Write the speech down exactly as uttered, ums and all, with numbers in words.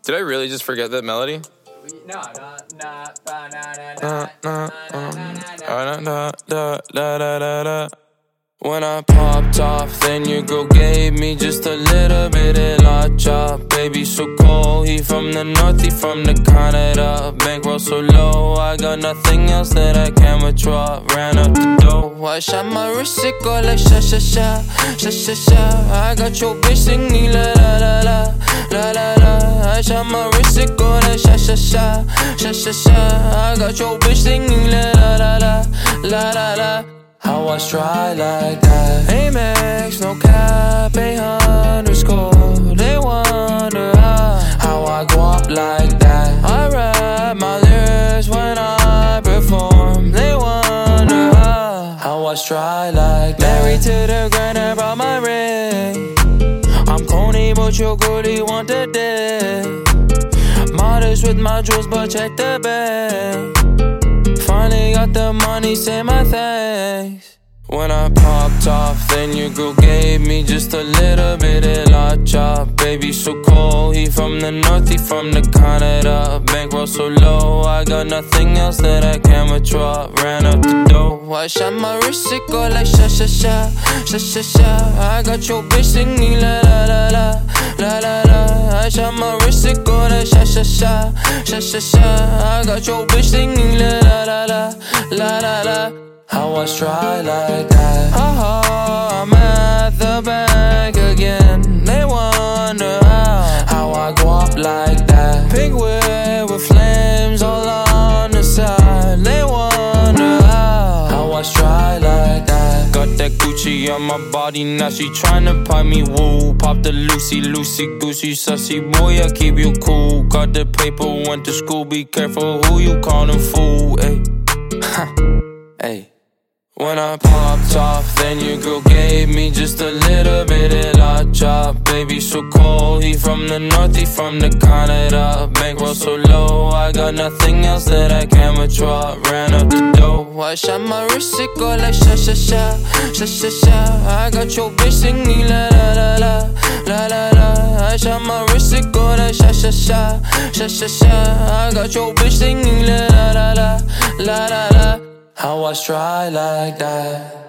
Did I really just forget that melody? No, no, no, ba, na, na, Uh, na, uh, na, um, na, na, na. uh, da, da, da, da, da. When I popped off, then your girl gave me just a little bit of la chop. Baby so cold, he from the north, he from the Canada. Bankroll so low, I got nothing else that I can withdraw. Ran up the dough, I shot my wrist, it go like sha sha sha, sha sha sha. I got your bitch singing la la la la, la la la. I shot my wrist, it go like sha sha sha, sha sha sha. I got your bitch singing la la la la, la la la. How I stride like that? Amex, no cap, eight underscore. They wonder how, how I go up like that. I rap my lyrics when I perform. They wonder how, how I stride like that. Married to the grind, I brought my ring. I'm corny, but your girlie want the dick. Modest with my jewels, but check the bag. Finally got the money, say my thanks. When I popped off, then your girl gave me just a little bit of la chop. Baby so cold, he from the north, he from the Canada. Bankroll so low, I got nothing else that I can withdraw. Ran up the dough, I shot my wrist, it go like sha sha sha, sha sha sha. I got your bitch singing la la la la, la la la. I shot my wrist, it go like sha sha sha, sha sha sha. I got your bitch singing la la la la, la la la. How I stride like that. Ha-ha, I'm at the bank again. They wonder how, how I go up like that. Pink whip with flames all on the side. They wonder how, how I stride like that. Got that Gucci on my body, now she tryna pipe me, woo. Pop the Lucy, Lucy, Goosey, sussy boy, I keep you cool. Got the paper, went to school, be careful who you callin' fool, ayy. Ayy. When I popped off, then your girl gave me just a little bit of la chop. Baby so cold, he from the north, he from the Canada. Bankroll so low, I got nothing else that I can withdraw. Ran up the dough, I shot my wrist, it go like sha sha sha, sha sha sha. I got your bitch singing la la la la, la la la. I shot my wrist, it go like sha sha sha, sha sha sha. I got your bitch singing la la la la, la la la. How I stride like that.